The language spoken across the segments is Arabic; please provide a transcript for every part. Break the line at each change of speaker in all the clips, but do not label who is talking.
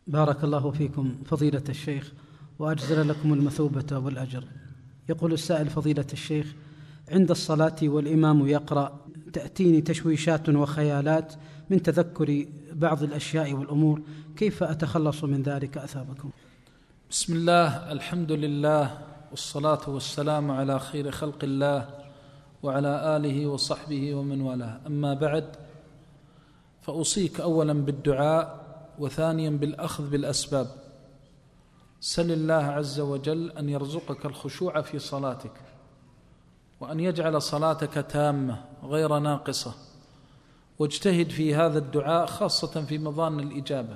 بارك الله فيكم فضيلة الشيخ وأجزل لكم المثوبة والأجر. يقول السائل: فضيلة الشيخ، عند الصلاة والإمام يقرأ تأتيني تشويشات وخيالات من تذكر بعض الأشياء والأمور، كيف أتخلص من ذلك أثابكم؟
بسم الله، الحمد لله، والصلاة والسلام على خير خلق الله وعلى آله وصحبه ومن والاه. أما بعد، فأوصيك أولا بالدعاء، وثانيا بالأخذ بالأسباب. سل الله عز وجل أن يرزقك الخشوع في صلاتك، وأن يجعل صلاتك تامة غير ناقصة، واجتهد في هذا الدعاء خاصة في مظان الإجابة،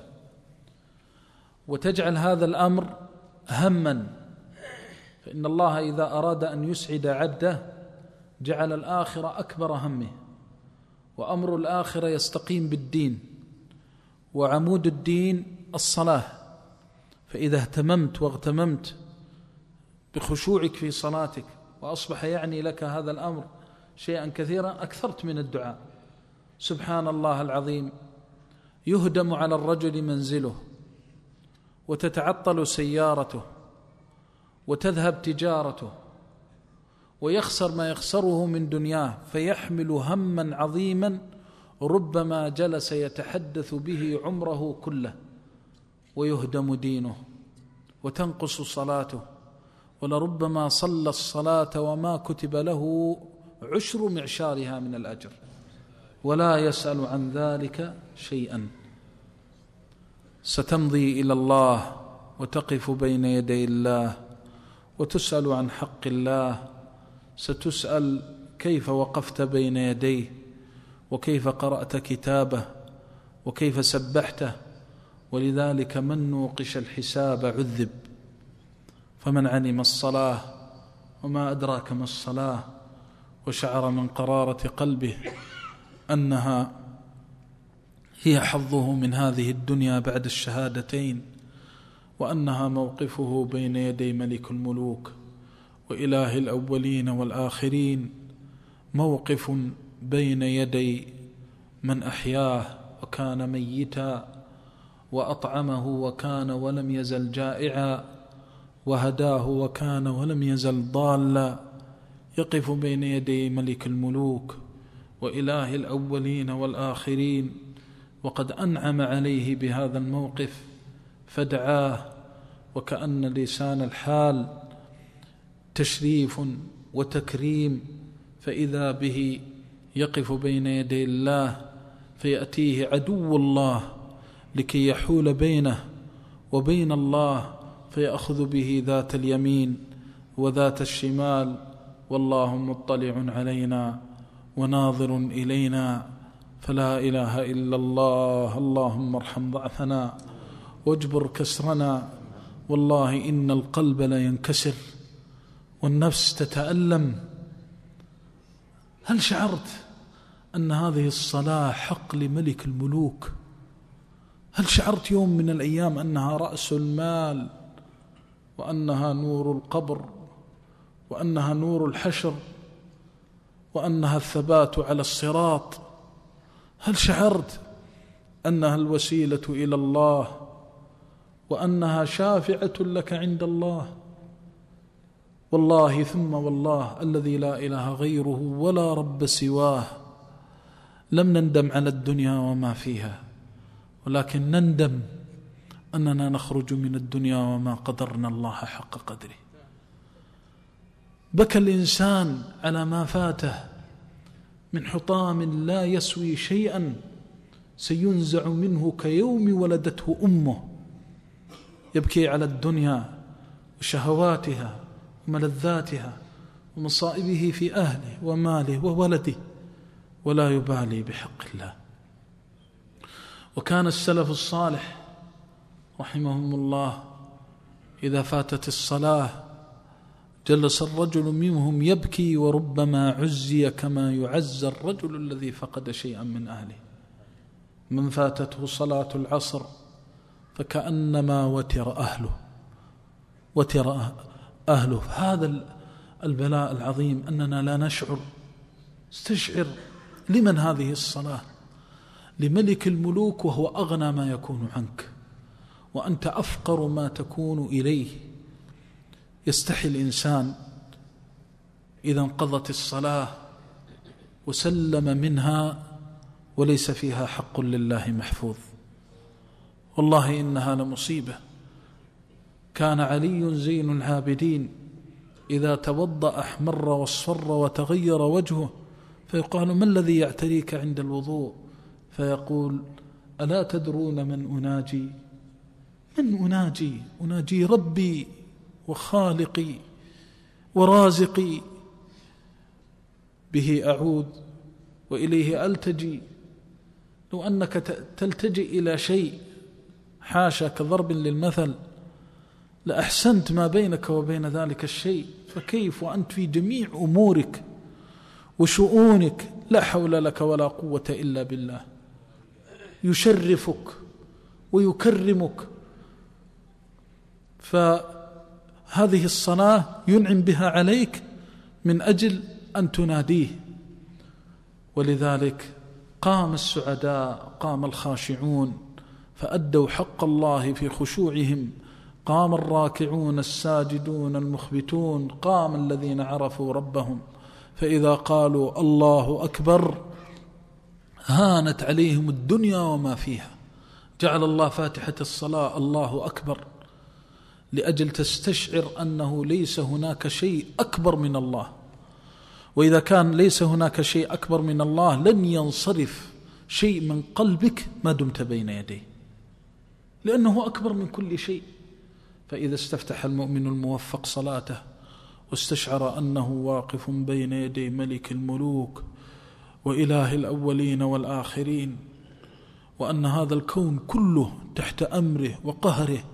وتجعل هذا الأمر همًا، فإن الله إذا أراد أن يسعد عبده جعل الآخرة أكبر همه، وأمر الآخرة يستقيم بالدين، وعمود الدين الصلاة. فإذا اهتممت واغتممت بخشوعك في صلاتك وأصبح يعني لك هذا الأمر شيئا كثيرا، أكثرت من الدعاء. سبحان الله العظيم، يهدم على الرجل منزله، وتتعطل سيارته، وتذهب تجارته، ويخسر ما يخسره من دنياه، فيحمل هما عظيما ربما جلس يتحدث به عمره كله، ويهدم دينه، وتنقص صلاته، ولربما صلى الصلاة وما كتب له 10 معشارها من الأجر، ولا يسأل عن ذلك شيئا. ستمضي إلى الله وتقف بين يدي الله وتسأل عن حق الله. ستسأل كيف وقفت بين يديه، وكيف قرأت كتابه، وكيف سبحته. ولذلك من نوقش الحساب عذب. فمن علم الصلاة وما أدراك ما الصلاة، وشعر من قرارة قلبه أنها هي حظه من هذه الدنيا بعد الشهادتين، وأنها موقفه بين يدي ملك الملوك وإله الأولين والآخرين، موقف بين يدي من أحياه وكان ميتا، وأطعمه وكان ولم يزل جائعا، وهداه وكان ولم يزل ضالا، يقف بين يدي ملك الملوك وإله الأولين والآخرين، وقد أنعم عليه بهذا الموقف فدعاه، وكأن لسان الحال تشريف وتكريم، فإذا به يقف بين يدي الله، فيأتيه عدو الله لكي يحول بينه وبين الله، فيأخذ به ذات اليمين وذات الشمال، والله مطلع علينا وناظر إلينا، فلا إله إلا الله. اللهم ارحم ضعفنا واجبر كسرنا. والله إن القلب لا ينكسر والنفس تتألم. هل شعرت أن هذه الصلاة حق لملك الملوك؟ هل شعرت يوم من الأيام أنها رأس المال، وأنها نور القبر، وأنها نور الحشر، وأنها الثبات على الصراط؟ هل شعرت أنها الوسيلة إلى الله، وأنها شافعة لك عند الله؟ والله ثم والله الذي لا إله غيره ولا رب سواه، لم نندم على الدنيا وما فيها، ولكن نندم أننا نخرج من الدنيا وما قدرنا الله حق قدره. بكى الإنسان على ما فاته من حطام لا يسوي شيئا سينزع منه كيوم ولدته أمه. يبكي على الدنيا وشهواتها وملذاتها ومصائبه في أهله وماله وولده، ولا يبالي بحق الله. وكان السلف الصالح رحمهم الله إذا فاتت الصلاة جلس الرجل منهم يبكي، وربما عزي كما يعزى الرجل الذي فقد شيئا من أهله. من فاتته صلاة العصر فكأنما وتر أهله. هذا البلاء العظيم أننا لا نشعر. استشعر لمن هذه الصلاة؟ لملك الملوك، وهو أغنى ما يكون عنك، وأنت أفقر ما تكون إليه. يستحي الإنسان إذا انقضت الصلاة وسلم منها وليس فيها حق لله محفوظ. والله إنها لمصيبة. كان علي زين العابدين إذا توضأ أحمر واصفر وتغير وجهه، فيقال: ما الذي يعتريك عند الوضوء؟ فيقول: ألا تدرون من أناجي؟ من أناجي؟ أناجي ربي وخالقي ورازقي، به أعود وإليه ألتجي. لو أنك تلتجئ إلى شيء حاشا كضرب للمثل لأحسنت ما بينك وبين ذلك الشيء، فكيف وأنت في جميع أمورك وشؤونك لا حول لك ولا قوة إلا بالله، يشرفك ويكرمك. فهذه الصلاة ينعم بها عليك من أجل أن تناديه. ولذلك قام السعداء، قام الخاشعون فأدوا حق الله في خشوعهم، قام الراكعون الساجدون المخبتون، قام الذين عرفوا ربهم، فإذا قالوا الله أكبر هانت عليهم الدنيا وما فيها. جعل الله فاتحة الصلاة الله أكبر لأجل تستشعر أنه ليس هناك شيء أكبر من الله، وإذا كان ليس هناك شيء أكبر من الله لن ينصرف شيء من قلبك ما دمت بين يديه، لأنه أكبر من كل شيء. فإذا استفتح المؤمن الموفق صلاته واستشعر أنه واقف بين يدي ملك الملوك وإله الأولين والآخرين، وأن هذا الكون كله تحت أمره وقهره،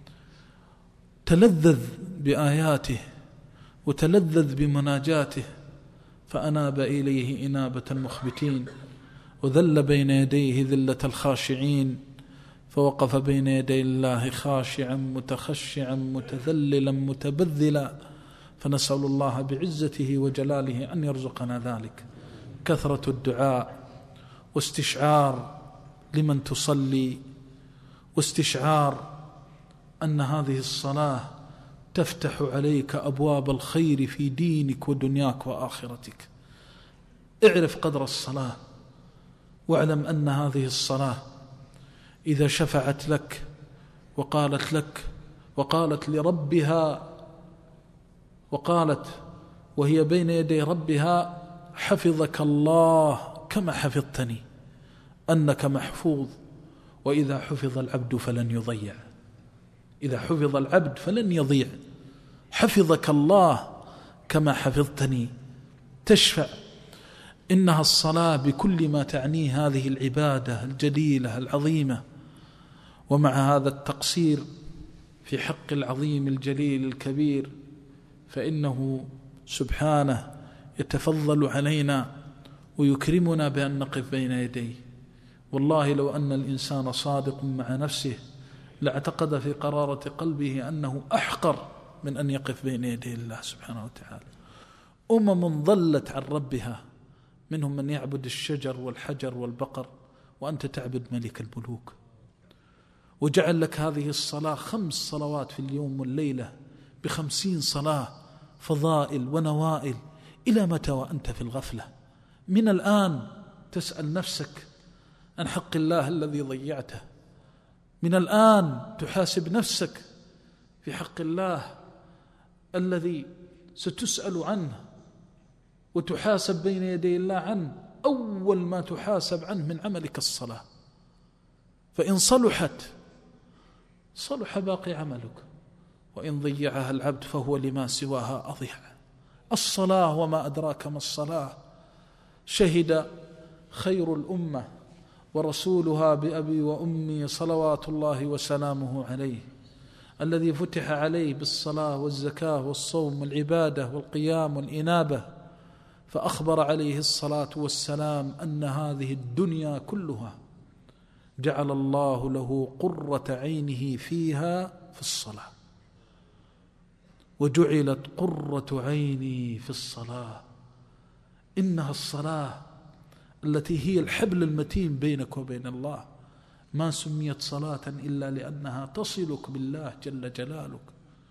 تلذذ بآياته وتلذذ بمناجاته، فأناب إليه إنابة المخبتين، وذل بين يديه ذلة الخاشعين، فوقف بين يدي الله خاشعا متخشعا متذللا متبذلا. فنسأل الله بعزته وجلاله أن يرزقنا ذلك. كثرة الدعاء واستشعار لمن تصلي، واستشعار أن هذه الصلاة تفتح عليك أبواب الخير في دينك ودنياك وآخرتك. اعرف قدر الصلاة، واعلم أن هذه الصلاة إذا شفعت لك وقالت لربها، وقالت وهي بين يدي ربها: حفظك الله كما حفظتني، أنك محفوظ. وإذا حفظ العبد فلن يضيع، إذا حفظ العبد فلن يضيع. حفظك الله كما حفظتني. تشفع. إنها الصلاة بكل ما تعنيه هذه العبادة الجليلة العظيمة. ومع هذا التقصير في حق العظيم الجليل الكبير، فإنه سبحانه يتفضل علينا ويكرمنا بأن نقف بين يديه. والله لو أن الإنسان صادق مع نفسه لاعتقد في قرارة قلبه أنه أحقر من أن يقف بين يدي الله سبحانه وتعالى. ضلت عن ربها، منهم من يعبد الشجر والحجر والبقر، وأنت تعبد ملك الملوك. وجعل لك هذه الصلاة 5 صلوات في اليوم والليلة ب50 صلاة، فضائل ونوائل. إلى متى وأنت في الغفلة؟ من الآن تسأل نفسك عن حق الله الذي ضيعته. من الآن تحاسب نفسك في حق الله الذي ستسأل عنه وتحاسب بين يدي الله عنه. أول ما تحاسب عنه من عملك الصلاة، فإن صلحت صلح باقي عملك، وإن ضيعها العبد فهو لما سواها أضيع. الصلاة وما أدراك ما الصلاة. شهد خير الأمة ورسولها بأبي وأمي صلوات الله وسلامه عليه، الذي فتح عليه بالصلاة والزكاة والصوم والعبادة والقيام والإنابة، فأخبر عليه الصلاة والسلام أن هذه الدنيا كلها جعل الله له قرة عينه فيها في الصلاة، وجعلت قرة عيني في الصلاة. إنها الصلاة التي هي الحبل المتين بينك وبين الله، ما سميت صلاة إلا لأنها تصلك بالله جل جلالك.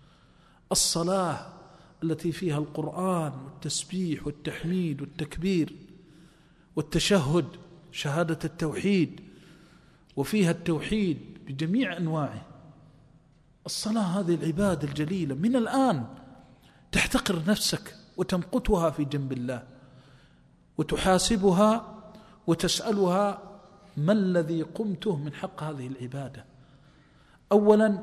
الصلاة التي فيها القرآن والتسبيح والتحميد والتكبير والتشهد، شهادة التوحيد، وفيها التوحيد بجميع أنواعه. الصلاة هذه العبادة الجليلة من الآن تحتقر نفسك وتمقتها في جنب الله، وتحاسبها وتسألها ما الذي قمته من حق هذه العبادة. أولا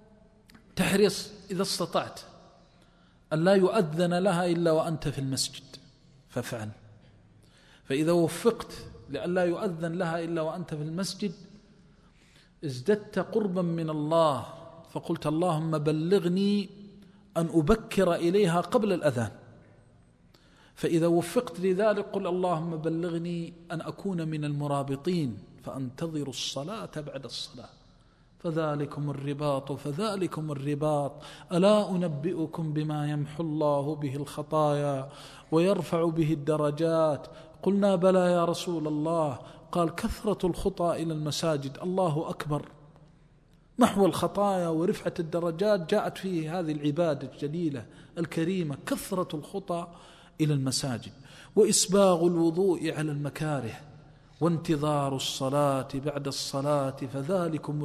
تحرص إذا استطعت أن لا يؤذن لها إلا وأنت في المسجد فافعل، فإذا وفقت لأن لا يؤذن لها إلا وأنت في المسجد ازددت قربا من الله، فقلت اللهم بلغني أن أبكر إليها قبل الأذان. فإذا وفقت لذلك قل اللهم بلغني أن أكون من المرابطين فأنتظر الصلاة بعد الصلاة، فذلكم الرباط ألا أنبئكم بما يمحو الله به الخطايا ويرفع به الدرجات؟ قلنا بلى يا رسول الله. قال كثرة الخطى إلى المساجد. الله أكبر. محو الخطايا ورفعة الدرجات جاءت فيه هذه العبادة الجليلة الكريمة، كثرة الخطى إلى المساجد، وإسباغ الوضوء على المكاره، وانتظار الصلاة بعد الصلاة، فذلكم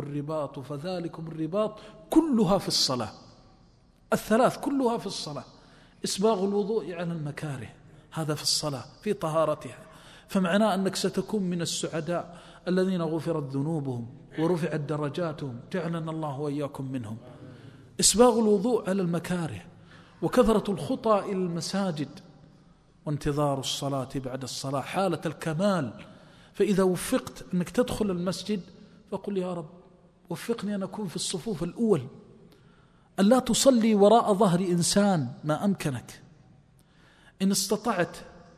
الرباط كلها في الصلاة. الثلاث كلها في الصلاة. إسباغ الوضوء على المكاره هذا في الصلاة في طهارتها، فمعناه أنك ستكون من السعداء الذين غفرت ذنوبهم ورفعت درجاتهم، جعلنا الله وإياكم منهم. إسباغ الوضوء على المكاره، وكثرة الخطى إلى المساجد، وانتظار الصلاة بعد الصلاة حالة الكمال. فإذا وفقت أنك تدخل المسجد فقل يا رب وفقني أن أكون في الصفوف الأول، أن لا تصلي وراء ظهر إنسان ما أمكنك. إن استطعت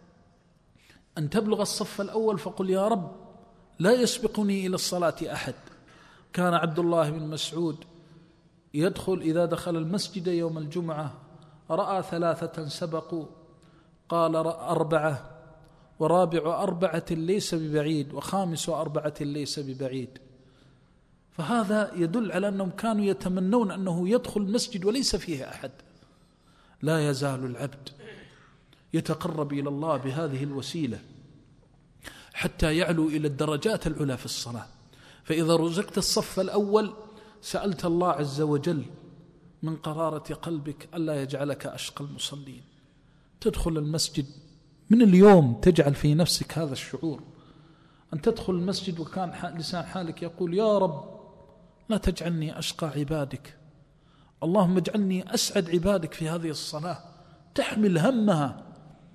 أن تبلغ الصف الأول فقل يا رب لا يسبقني إلى الصلاة أحد. كان عبد الله بن مسعود يدخل إذا دخل المسجد يوم الجمعة رأى 3 سبقوا، قال 4 ورابع 4 ليس ببعيد وخامس 4 ليس ببعيد. فهذا يدل على أنهم كانوا يتمنون أنه يدخل المسجد وليس فيه أحد. لا يزال العبد يتقرب إلى الله بهذه الوسيلة حتى يعلو إلى الدرجات العلى في الصلاة. فإذا رزقت الصف الأول سألت الله عز وجل من قرارة قلبك ألا يجعلك أشقى المصلين. تدخل المسجد من اليوم تجعل في نفسك هذا الشعور، أن تدخل المسجد وكان لسان حالك يقول يا رب لا تجعلني أشقى عبادك، اللهم اجعلني أسعد عبادك في هذه الصلاة، تحمل همها.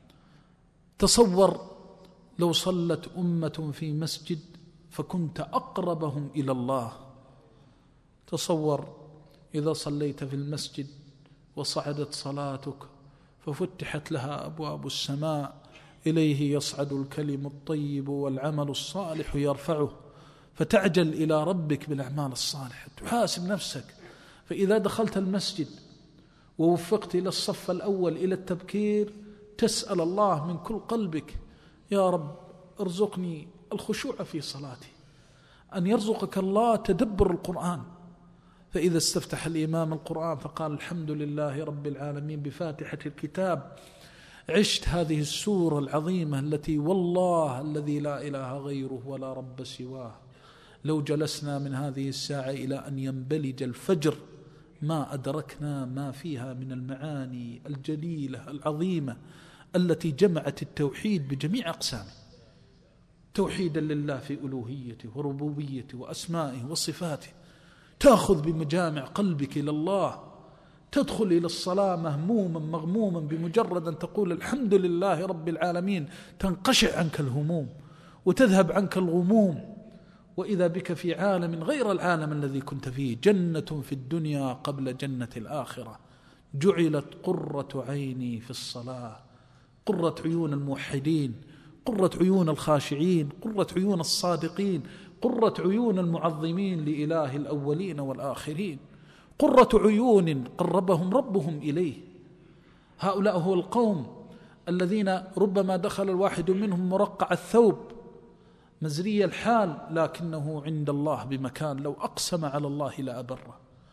تصور لو صلت أمة في مسجد فكنت أقربهم إلى الله. تصور إذا صليت في المسجد وصعدت صلاتك ففتحت لها أبواب السماء، إليه يصعد الكلم الطيب والعمل الصالح يرفعه، فتعجل إلى ربك بالأعمال الصالحة، تحاسب نفسك. فإذا دخلت المسجد ووفقت إلى الصف الأول إلى التبكير تسأل الله من كل قلبك يا رب ارزقني الخشوع في صلاتي، أن يرزقك الله تدبر القرآن. فإذا استفتح الإمام القرآن فقال الحمد لله رب العالمين بفاتحة الكتاب، عشت هذه السورة العظيمة التي والله الذي لا إله غيره ولا رب سواه لو جلسنا من هذه الساعة إلى أن ينبلج الفجر ما أدركنا ما فيها من المعاني الجليلة العظيمة التي جمعت التوحيد بجميع أقسامه، توحيدا لله في ألوهيته وربوبيته وأسمائه وصفاته. تأخذ بمجامع قلبك إلى الله، تدخل إلى الصلاة مهموما مغموما، بمجرد أن تقول الحمد لله رب العالمين تنقشع عنك الهموم وتذهب عنك الغموم، وإذا بك في عالم غير العالم الذي كنت فيه. جنة في الدنيا قبل جنة الآخرة، جعلت قرة عيني في الصلاة، قرة عيون الموحدين، قرة عيون الخاشعين، قرة عيون الصادقين، قرة عيون المعظمين لإله الأولين والآخرين، قرة عيون قربهم ربهم إليه. هؤلاء هو القوم الذين ربما دخل الواحد منهم مرقع الثوب مزري الحال، لكنه عند الله بمكان، لو أقسم على الله لأبره.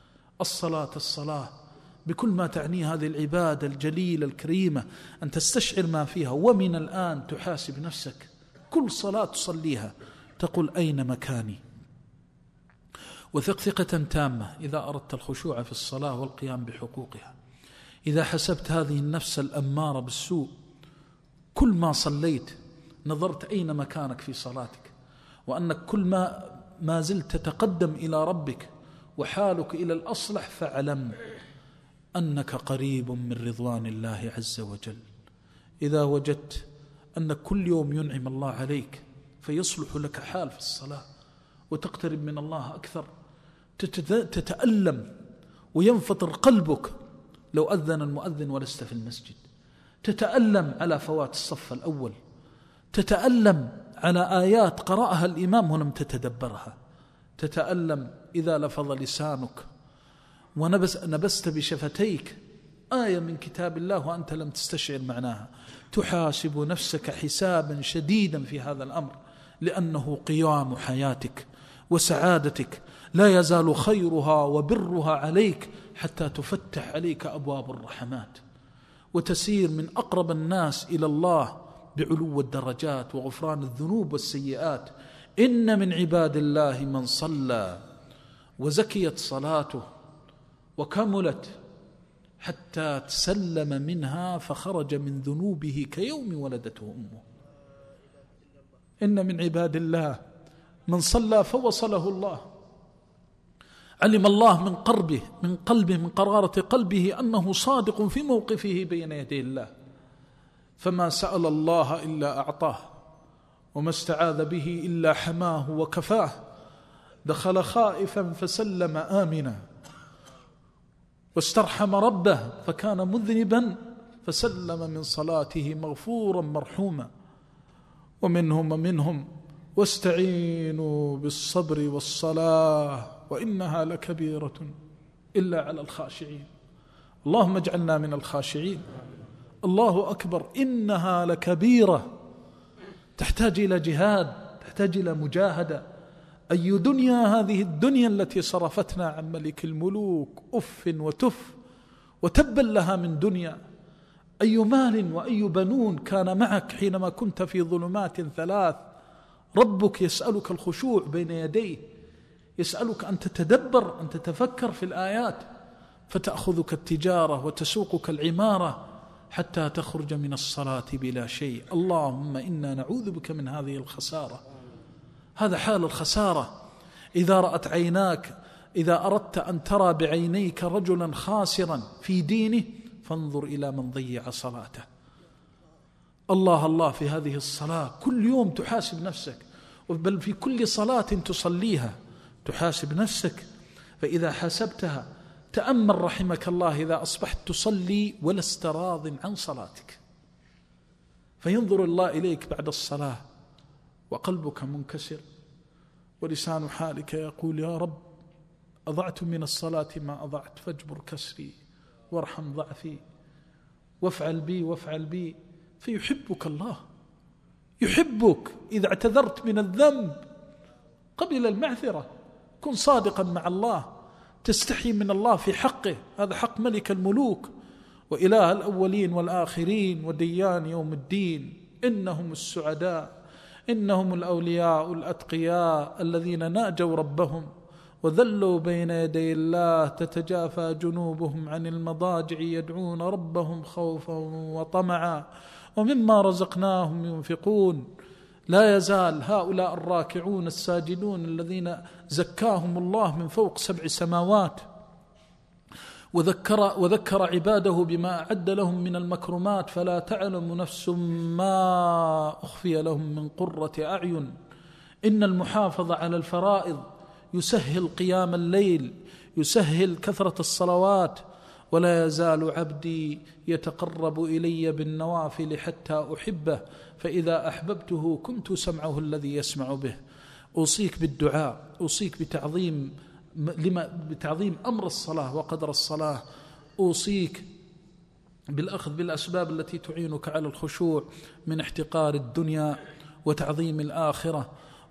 الصلاة بكل ما تعنيه هذه العبادة الجليلة الكريمة، أن تستشعر ما فيها، ومن الآن تحاسب نفسك. كل صلاة تصليها تقول أين مكاني، وثق ثقة تامة إذا أردت الخشوع في الصلاة والقيام بحقوقها. إذا حسبت هذه النفس الأمارة بالسوء، كل ما صليت نظرت أين مكانك في صلاتك، وأنك كل ما زلت تتقدم إلى ربك وحالك إلى الأصلح، فاعلم أنك قريب من رضوان الله عز وجل. إذا وجدت أنك كل يوم ينعم الله عليك فيصلح لك حال في الصلاة وتقترب من الله أكثر، تتألم وينفطر قلبك لو أذن المؤذن ولست في المسجد، تتألم على فوات الصف الأول، تتألم على آيات قرأها الإمام ولم تتدبرها، تتألم إذا لفظ لسانك ونبست بشفتيك آية من كتاب الله وأنت لم تستشعر معناها. تحاسب نفسك حسابا شديدا في هذا الأمر، لأنه قيام حياتك وسعادتك، لا يزال خيرها وبرها عليك حتى تفتح عليك أبواب الرحمات، وتسير من أقرب الناس إلى الله بعلو الدرجات وغفران الذنوب والسيئات. إن من عباد الله من صلى وزكيت صلاته وكملت حتى تسلم منها فخرج من ذنوبه كيوم ولدته أمه. إن من عباد الله من صلى فوصله الله، علم الله من قلبه من قرارة قلبه أنه صادق في موقفه بين يدي الله، فما سأل الله إلا أعطاه، وما استعاذ به إلا حماه وكفاه. دخل خائفا فسلم آمنا، واسترحم ربه فكان مذنبا فسلم من صلاته مغفورا مرحوما. ومنهم واستعينوا بالصبر والصلاة وإنها لكبيرة إلا على الخاشعين. اللهم اجعلنا من الخاشعين. الله أكبر، إنها لكبيرة، تحتاج إلى جهاد، تحتاج إلى مجاهدة. أي دنيا هذه الدنيا التي صرفتنا عن ملك الملوك، أف وتف وتبا لها من دنيا. أي مال وأي بنون كان معك حينما كنت في ظلمات ثلاث. ربك يسألك الخشوع بين يديه، يسألك أن تتدبر، أن تتفكر في الآيات، فتأخذك التجارة وتسوقك العمارة حتى تخرج من الصلاة بلا شيء. اللهم إنا نعوذ بك من هذه الخسارة. هذا حال الخسارة. إذا رأت عيناك، إذا أردت أن ترى بعينيك رجلا خاسرا في دينه، فانظر إلى من ضيع صلاته. الله في هذه الصلاة كل يوم تحاسب نفسك، بل في كل صلاة تصليها تحاسب نفسك. فإذا حاسبتها تأمل رحمك الله إذا أصبحت تصلي ولست راض عن صلاتك، فينظر الله إليك بعد الصلاة وقلبك منكسر، ولسان حالك يقول يا رب أضعت من الصلاة ما أضعت، فاجبر كسري وارحم ضعفي وافعل بي. فيحبك الله، يحبك. إذا اعتذرت من الذنب قبل المعذرة، كن صادقا مع الله، تستحي من الله في حقه. هذا حق ملك الملوك وإله الأولين والآخرين وديان يوم الدين. إنهم السعداء، إنهم الأولياء الأتقياء الذين ناجوا ربهم وذلوا بين يدي الله، تتجافى جنوبهم عن المضاجع يدعون ربهم خوفا وطمعا ومما رزقناهم ينفقون. لا يزال هؤلاء الراكعون الساجدون الذين زكاهم الله من فوق 7 سماوات، وذكر عباده بما أعد لهم من المكرمات، فلا تعلم نفس ما أخفي لهم من قرة أعين. إن المحافظة على الفرائض يسهل قيام الليل، يسهل كثرة الصلوات. ولا يزال عبدي يتقرب إلي بالنوافل حتى أحبه، فإذا أحببته كنت سمعه الذي يسمع به. أوصيك بالدعاء، أوصيك بتعظيم أمر الصلاة وقدر الصلاة، أوصيك بالأخذ بالأسباب التي تعينك على الخشوع من احتقار الدنيا وتعظيم الآخرة.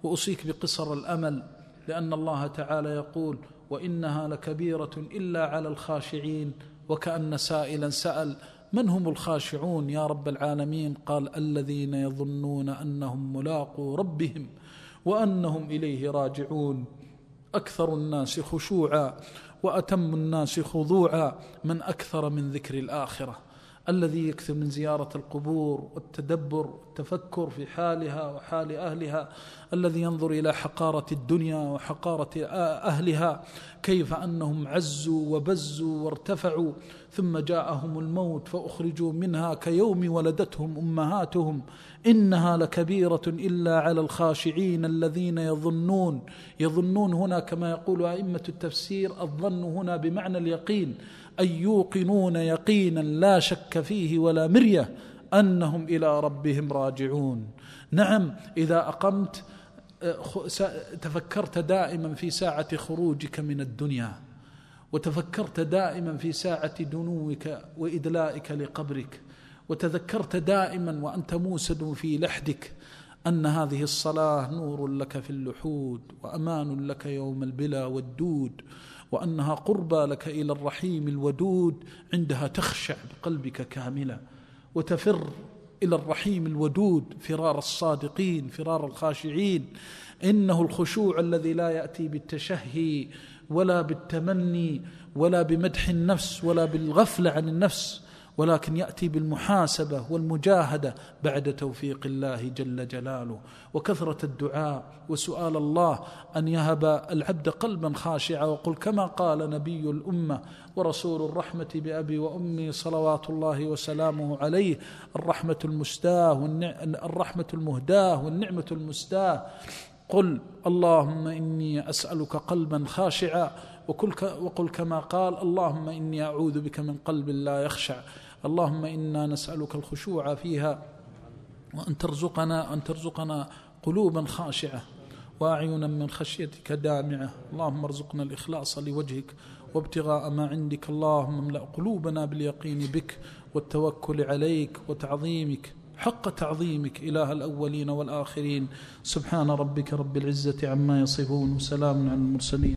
وأوصيك بقصر الأمل، لأن الله تعالى يقول: وإنها لكبيرة إلا على الخاشعين. وكأن سائلا سأل: من هم الخاشعون يا رب العالمين؟ قال: الذين يظنون أنهم ملاقو ربهم وأنهم إليه راجعون. أكثر الناس خشوعا وأتم الناس خضوعا من أكثر من ذكر الآخرة، الذي يكثر من زيارة القبور والتدبر والتفكر في حالها وحال أهلها، الذي ينظر إلى حقارة الدنيا وحقارة أهلها، كيف أنهم عزوا وبزوا وارتفعوا، ثم جاءهم الموت فأخرجوا منها كيوم ولدتهم أمهاتهم. إنها لكبيرة إلا على الخاشعين الذين يظنون هنا كما يقول أئمة التفسير، الظن هنا بمعنى اليقين، أي يوقنون يقينا لا شك فيه ولا مرية أنهم إلى ربهم راجعون. نعم، إذا أقمت تفكرت دائما في ساعة خروجك من الدنيا، وتفكرت دائما في ساعة دنوك وإدلائك لقبرك، وتذكرت دائما وأنت موسد في لحدك أن هذه الصلاة نور لك في اللحود وأمان لك يوم البلا والدود، وأنها قربى لك إلى الرحيم الودود. عندها تخشع بقلبك كاملا وتفر إلى الرحيم الودود فرار الصادقين، فرار الخاشعين. إنه الخشوع الذي لا يأتي بالتشهي ولا بالتمني ولا بمدح النفس ولا بالغفلة عن النفس، ولكن يأتي بالمحاسبة والمجاهدة بعد توفيق الله جل جلاله، وكثرة الدعاء وسؤال الله أن يهب العبد قلبا خاشعا. وقل كما قال نبي الأمة ورسول الرحمة بأبي وأمي صلوات الله وسلامه عليه: الرحمة المهداة والنعمة المستاه. قل: اللهم إني أسألك قلبا خاشعا، وقل كما قال: اللهم إني أعوذ بك من قلب لا يخشع. اللهم إنا نسألك الخشوع فيها، وأن ترزقنا قلوبا خاشعة وأعينا من خشيتك دامعة. اللهم ارزقنا الإخلاص لوجهك وابتغاء ما عندك. اللهم املأ قلوبنا باليقين بك والتوكل عليك وتعظيمك حق تعظيمك إله الأولين والآخرين. سبحان ربك رب العزة عما يصفون، وسلام على المرسلين.